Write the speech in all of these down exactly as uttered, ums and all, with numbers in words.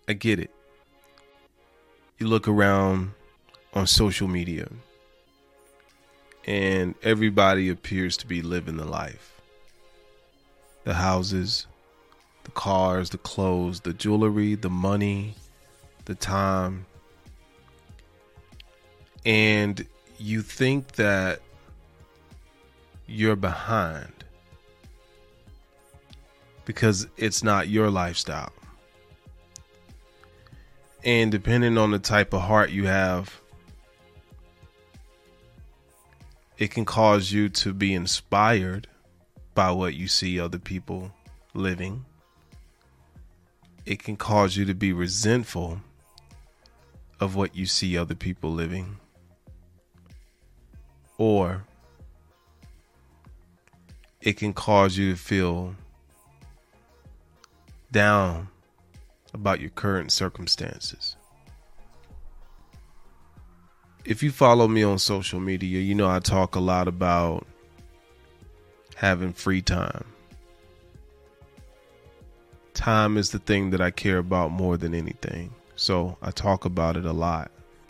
I get it. You look around on social media and everybody appears to be living the life. The houses, the cars, the clothes, the jewelry, the money, the time. And you think that you're behind because it's not your lifestyle. And depending on the type of heart you have, it can cause you to be inspired by what you see other people living. It can cause you to be resentful of what you see other people living. Or it can cause you to feel down about your current circumstances. If you follow me on social media, you know I talk a lot about having free time. Time is the thing that I care about more than anything, so I talk about it a lot.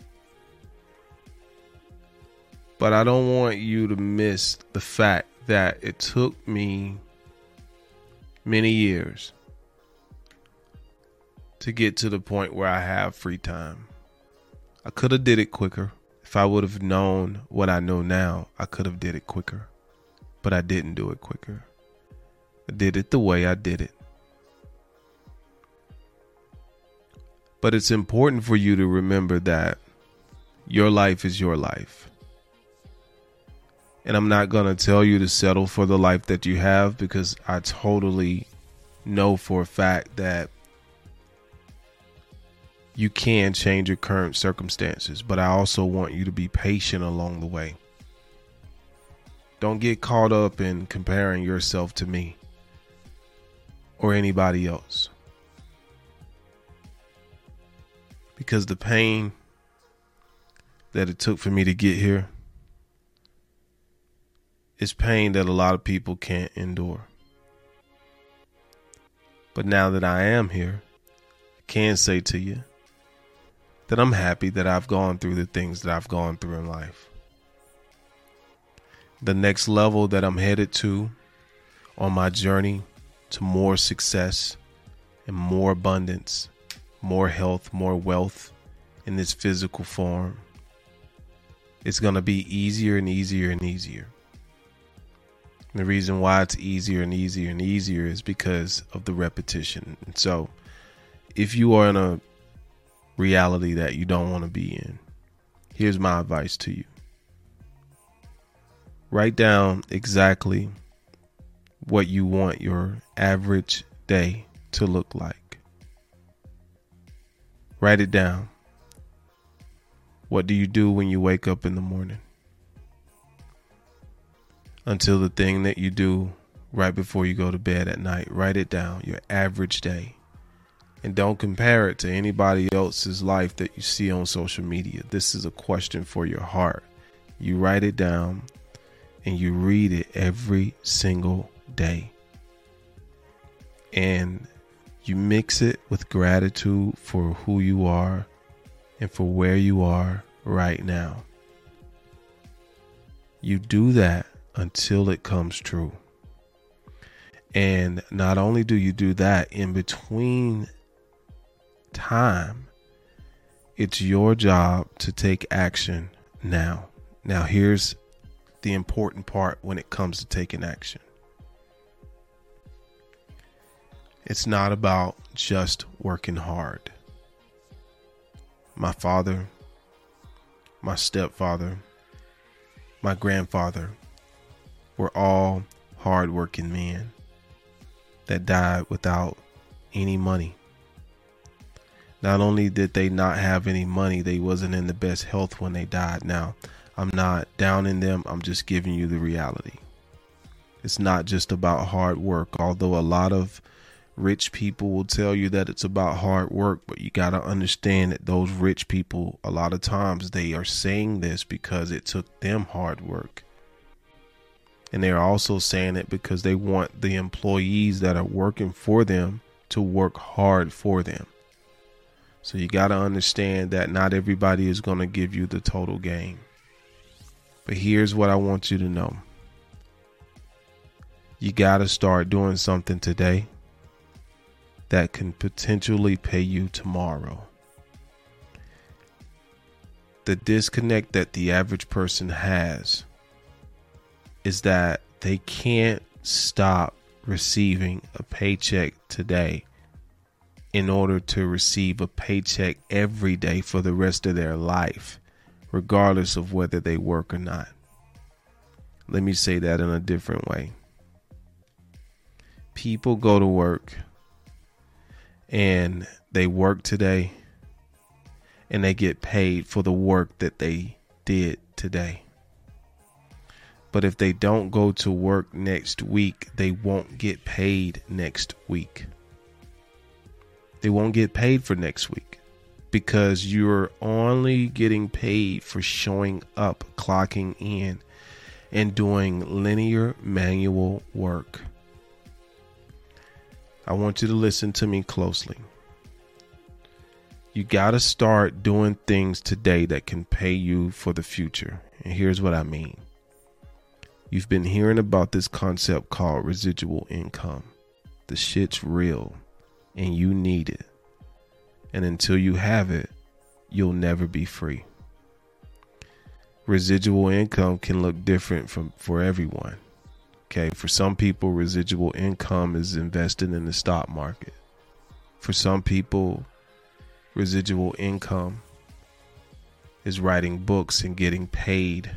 But I don't want you to miss the fact that it took me many years to get to the point where I have free time. I could have did it quicker. If I would have known what I know now, I could have did it quicker. But I didn't do it quicker. I did it the way I did it. But it's important for you to remember that your life is your life. And I'm not going to tell you to settle for the life that you have, because I totally know for a fact that you can change your current circumstances, but I also want you to be patient along the way. Don't get caught up in comparing yourself to me or anybody else, because the pain that it took for me to get here is pain that a lot of people can't endure. But now that I am here, I can say to you that I'm happy that I've gone through the things that I've gone through in life. The next level that I'm headed to on my journey to more success and more abundance, more health, more wealth in this physical form, it's going to be easier and easier and easier. And the reason why it's easier and easier and easier is because of the repetition. And so if you are in a reality that you don't want to be in, here's my advice to you. Write down exactly what you want your average day to look like. Write it down. What do you do when you wake up in the morning? Until the thing that you do right before you go to bed at night. Write it down, your average day. And don't compare it to anybody else's life that you see on social media. This is a question for your heart. You write it down and you read it every single day. And you mix it with gratitude for who you are and for where you are right now. You do that until it comes true. And not only do you do that, in between time, it's your job to take action now. Now, here's the important part when it comes to taking action. It's not about just working hard. My father, my stepfather, my grandfather were all hardworking men that died without any money. Not only did they not have any money, they wasn't in the best health when they died. Now, I'm not downing them. I'm just giving you the reality. It's not just about hard work, although a lot of rich people will tell you that it's about hard work, but you got to understand that those rich people, a lot of times they are saying this because it took them hard work. And they're also saying it because they want the employees that are working for them to work hard for them. So you got to understand that not everybody is going to give you the total game. But here's what I want you to know. You got to start doing something today that can potentially pay you tomorrow. The disconnect that the average person has is that they can't stop receiving a paycheck today in order to receive a paycheck every day for the rest of their life, regardless of whether they work or not. Let me say that in a different way. People go to work and they work today and they get paid for the work that they did today. But if they don't go to work next week, they won't get paid next week. They won't get paid for next week because you're only getting paid for showing up, clocking in, and doing linear manual work. I want you to listen to me closely. You got to start doing things today that can pay you for the future. And here's what I mean. You've been hearing about this concept called residual income. The shit's real and you need it. And until you have it, you'll never be free. Residual income can look different from for everyone. Okay, for some people, residual income is invested in the stock market. For some people, residual income is writing books and getting paid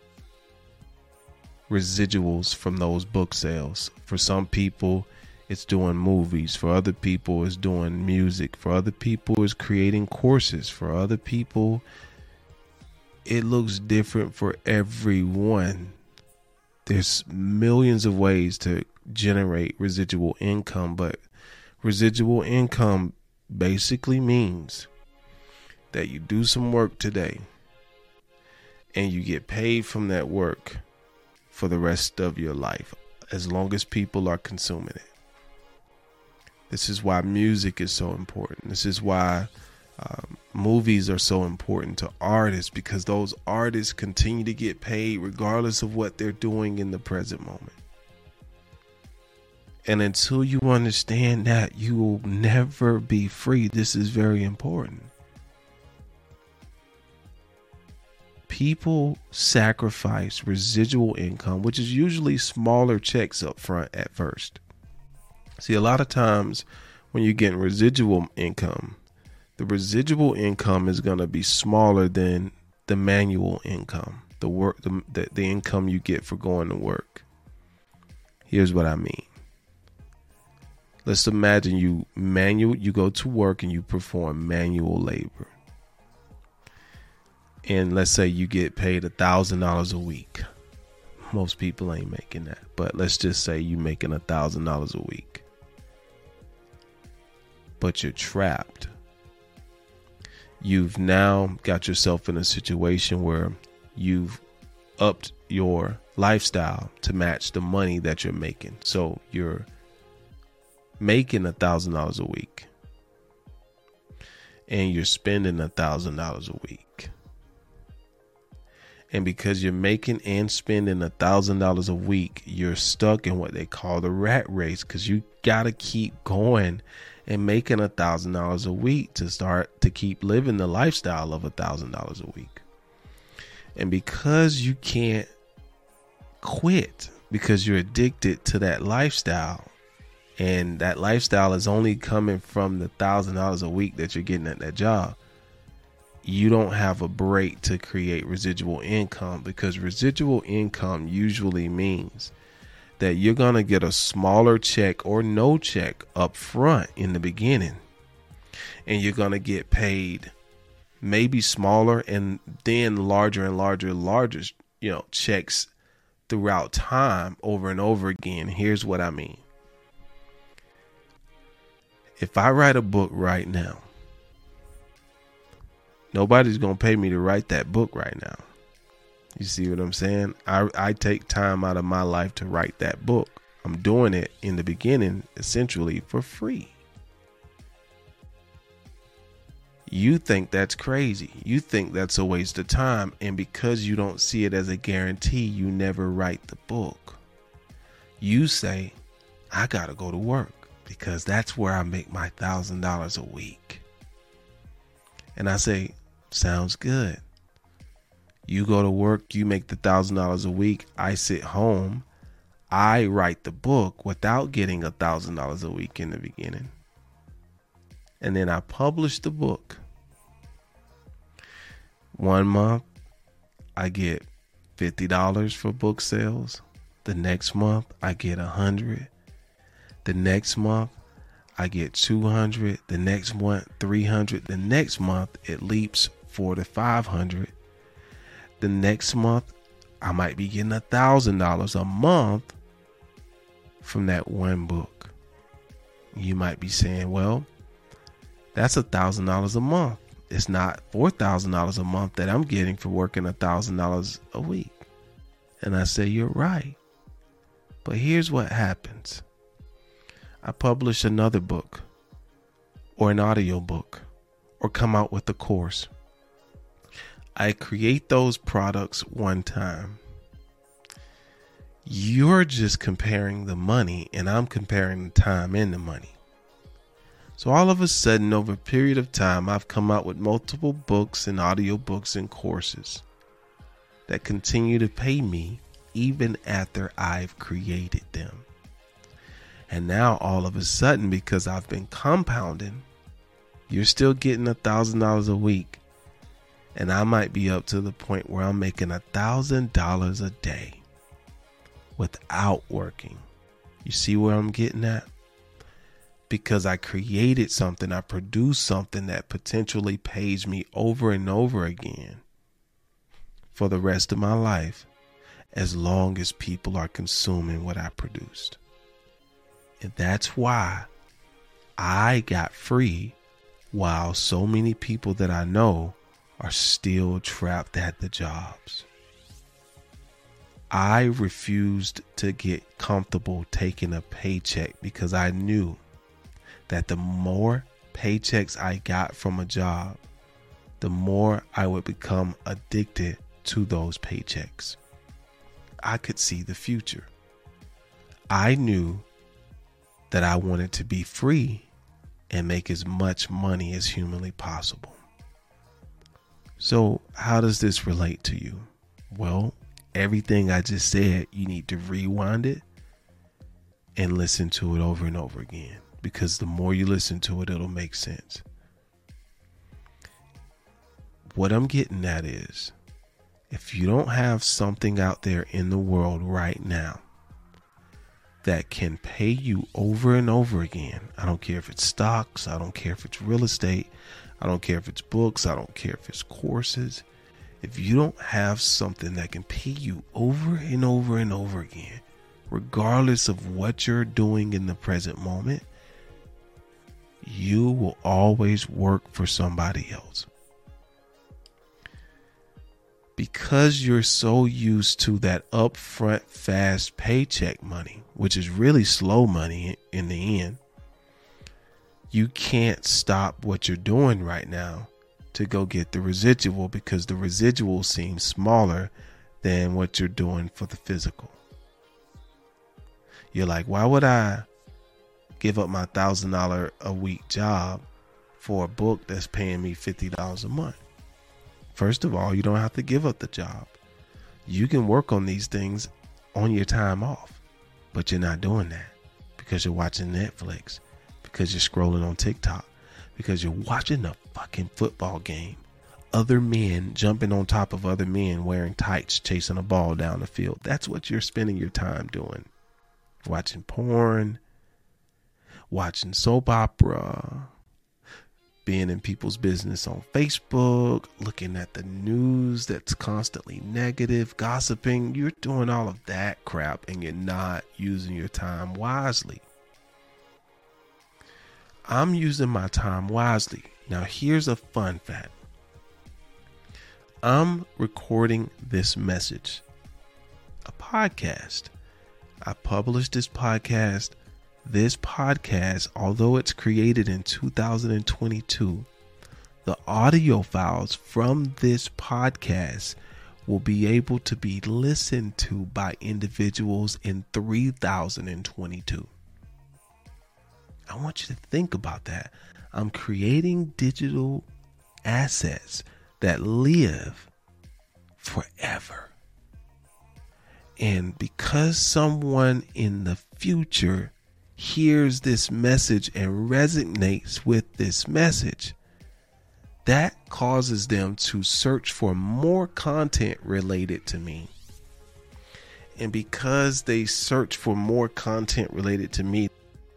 residuals from those book sales. For some people, it's doing movies. For other people, it's doing music. For other people, it's creating courses. For other people, it looks different for everyone. There's millions of ways to generate residual income, but residual income basically means that you do some work today and you get paid from that work for the rest of your life, as long as people are consuming it. This is why music is so important. This is why um, movies are so important to artists, because those artists continue to get paid regardless of what they're doing in the present moment. And until you understand that, you will never be free. This is very important. People sacrifice residual income, which is usually smaller checks up front at first. See, a lot of times when you're getting residual income, the residual income is going to be smaller than the manual income, the work, the, the, the income you get for going to work. Here's what I mean. Let's imagine you manual, you go to work and you perform manual labor. And let's say you get paid a thousand dollars a week. Most people ain't making that, but let's just say you're making a thousand dollars a week. But you're trapped. You've now got yourself in a situation where you've upped your lifestyle to match the money that you're making. So you're making a thousand dollars a week and you're spending a thousand dollars a week. And because you're making and spending a thousand dollars a week, you're stuck in what they call the rat race, because you got to keep going and making a thousand dollars a week to start to keep living the lifestyle of a thousand dollars a week. And because you can't quit, because you're addicted to that lifestyle, and that lifestyle is only coming from the thousand dollars a week that you're getting at that job, you don't have a break to create residual income, because residual income usually means that you're going to get a smaller check or no check up front in the beginning. And you're going to get paid maybe smaller and then larger and larger, larger, you know, checks throughout time over and over again. Here's what I mean. If I write a book right now, nobody's going to pay me to write that book right now. You see what I'm saying? I, I take time out of my life to write that book. I'm doing it in the beginning, essentially for free. You think that's crazy. You think that's a waste of time. And because you don't see it as a guarantee, you never write the book. You say, I got to go to work because that's where I make my one thousand dollars a week. And I say, sounds good. You go to work, you make the one thousand dollars a week. I sit home. I write the book without getting one thousand dollars a week in the beginning. And then I publish the book. One month, I get fifty dollars for book sales. The next month, I get one hundred dollars. The next month, I get two hundred dollars. The next month, three hundred dollars. The next month, it leaps four to five hundred dollars. The next month, I might be getting one thousand dollars a month from that one book. You might be saying, well, that's one thousand dollars a month. It's not four thousand dollars a month that I'm getting for working one thousand dollars a week. And I say, you're right. But here's what happens. I publish another book or an audio book or come out with a course. I create those products one time. You're just comparing the money and I'm comparing the time and the money. So all of a sudden, over a period of time, I've come out with multiple books and audio books and courses that continue to pay me even after I've created them. And now all of a sudden, because I've been compounding, you're still getting a thousand dollars a week. And I might be up to the point where I'm making a thousand dollars a day without working. You see where I'm getting at? Because I created something, I produced something that potentially pays me over and over again for the rest of my life, as long as people are consuming what I produced. And that's why I got free while so many people that I know are still trapped at the jobs. I refused to get comfortable taking a paycheck because I knew that the more paychecks I got from a job, the more I would become addicted to those paychecks. I could see the future. I knew that I wanted to be free and make as much money as humanly possible. So how does this relate to you? Well, everything I just said, you need to rewind it and listen to it over and over again. Because the more you listen to it, it'll make sense. What I'm getting at is, if you don't have something out there in the world right now that can pay you over and over again, I don't care if it's stocks, I don't care if it's real estate, I don't care if it's books, I don't care if it's courses. If you don't have something that can pay you over and over and over again, regardless of what you're doing in the present moment, you will always work for somebody else. Because you're so used to that upfront fast paycheck money, which is really slow money in the end, you can't stop what you're doing right now to go get the residual, because the residual seems smaller than what you're doing for the physical. You're like, why would I give up my one thousand dollars a week job for a book that's paying me fifty dollars a month? First of all, you don't have to give up the job. You can work on these things on your time off, but you're not doing that because you're watching Netflix, because you're scrolling on TikTok, because you're watching a fucking football game. Other men jumping on top of other men wearing tights, chasing a ball down the field. That's what you're spending your time doing. Watching porn, watching soap opera, being in people's business on Facebook, looking at the news that's constantly negative, gossiping. You're doing all of that crap and you're not using your time wisely. I'm using my time wisely. Now, here's a fun fact. I'm recording this message, a podcast. I published this podcast. This podcast, although it's created in two thousand twenty-two, the audio files from this podcast will be able to be listened to by individuals in three thousand twenty-two. I want you to think about that. I'm creating digital assets that live forever. And because someone in the future hears this message and resonates with this message, that causes them to search for more content related to me. And because they search for more content related to me,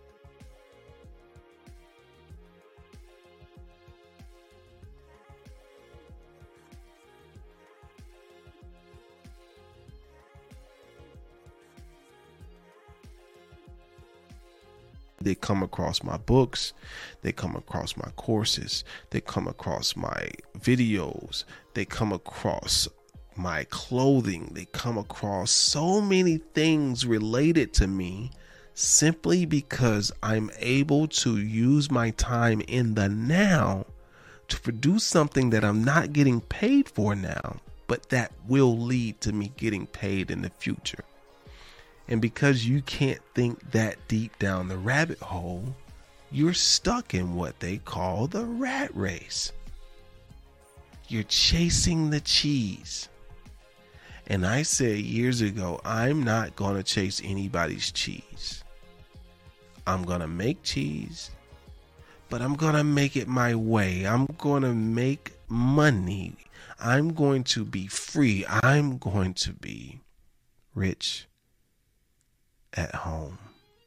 they come across my books, they come across my courses, they come across my videos, they come across my clothing, they come across so many things related to me simply because I'm able to use my time in the now to produce something that I'm not getting paid for now, but that will lead to me getting paid in the future. And because you can't think that deep down the rabbit hole, you're stuck in what they call the rat race. You're chasing the cheese. And I said years ago, I'm not going to chase anybody's cheese. I'm going to make cheese, but I'm going to make it my way. I'm going to make money. I'm going to be free. I'm going to be rich at home.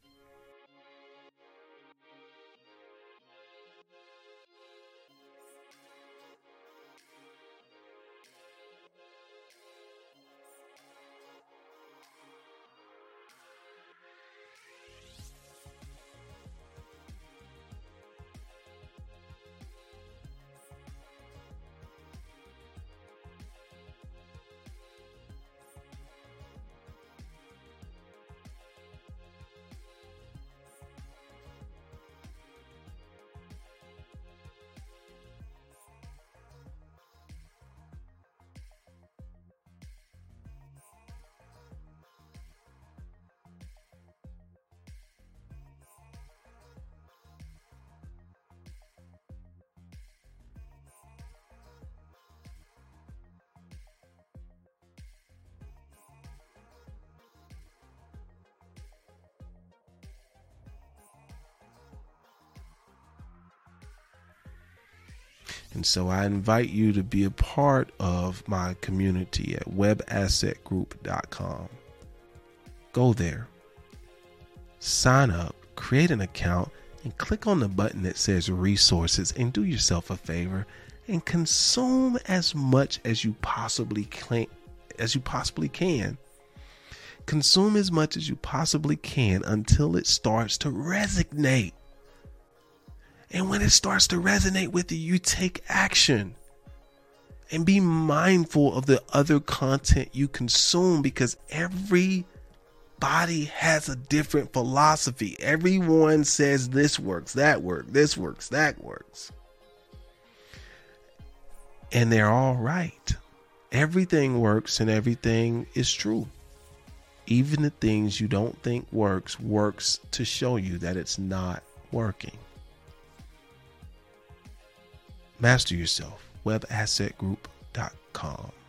And so I invite you to be a part of my community at web asset group dot com. Go there, sign up, create an account, and click on the button that says resources, and do yourself a favor and consume as much as you possibly can, as you possibly can. Consume as much as you possibly can until it starts to resonate. And when it starts to resonate with you, you take action. And be mindful of the other content you consume, because everybody has a different philosophy. Everyone says this works, that works, this works, that works. And they're all right. Everything works and everything is true. Even the things you don't think works, works to show you that it's not working. Master yourself. web asset group dot com.